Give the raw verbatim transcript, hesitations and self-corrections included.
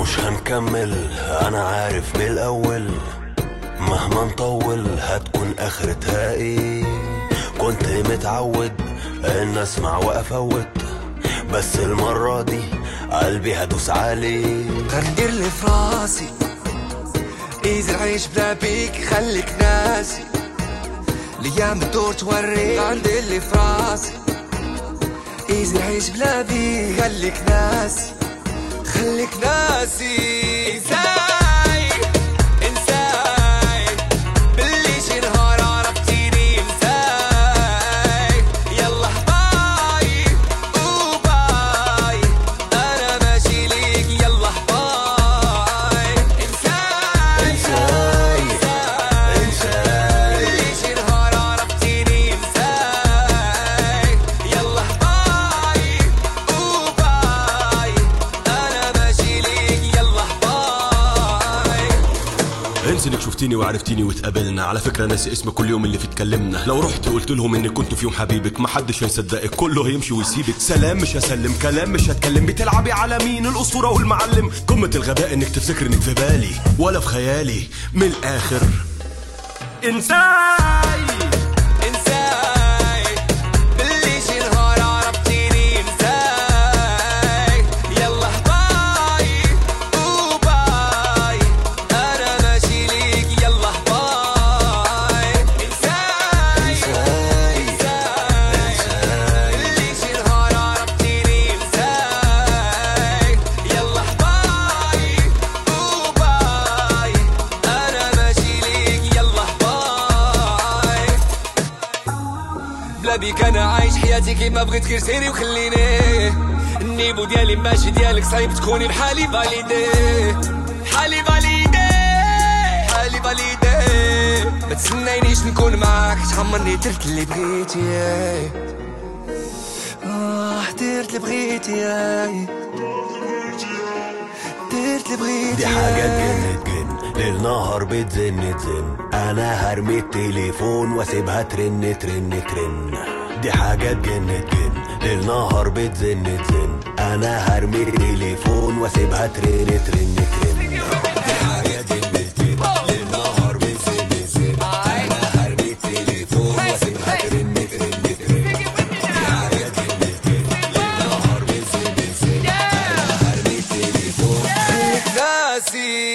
مش هنكمل، انا عارف من الاول مهما نطول هتكون اخرتها ايه. كنت متعود ان اسمع وافوت، بس المرة دي قلبي هدوس عليه. غندير اللي في راسي ايزي العيش بلا بيك خليك ناسي، الايام بتدور توريك. غندير اللي في راسي ايزي العيش بلا بيك خليك ناسي، خليك ناسي. انساي انساي باللي شي نهار عرفتيني. انساي يلا باي وباي انا ماشي ليك يلا باي. انساي انساي انساي باللي شي نهار عرفتيني. انساي يلا باي وباي انا ماشي ليك يلا باي. انسى انك شفتيني وعرفتيني واتقابلنا. على فكره ناسي اسمك كل يوم اللي فيه اتكلمنا. لو رحت قلت لهم اني كنت في يوم حبيبك محدش هيصدقك، كله هيمشي ويسيبك. سلام مش هسلم، كلام مش هتكلم. بتلعبي على مين؟ الاسطوره والمعلم. قمه الغباء انك تفتكر انك في بالي ولا في خيالي. من الاخر انساي انساي باللي شي نهار عرفتيني. انساي يلا باي وباي انا ماشي ليك يلا باي. انساي انساي انساي باللي شي نهار عرفتيني. انساي يلا باي وباي انا ماشي ليك يلا باي. بلا بيك انا عايش حياتي كيما بغيت، غير سيري وخليني. النيبو ديالي ماشي ديالك، صعيب تكوني بحالي فاليدي. بحالي فاليدي بحالي فاليدي. ما تسنينيش نكون معاك، تحمرني درت اللي بغيتي. اه درت اللي بغيتي درت اللي بغيتي. دي حاجة تجن تجن، ليل نهار بتزن تزن. انا هرمي التليفون واسيبها ترن ترن ترن. دي حاجة تجن تجن، ليل نهار بتزن تزن. انا هرمي التليفون واسيبها ترن ترن ترن. دي حاجة تجن تجن، ليل نهار بتزن تزن. انا هرمي التليفون واسيبها ترن ترن ترن. دي حاجة تجن تجن، ليل نهار بتزن تزن. انا هرمي التليفون. خليك ناسي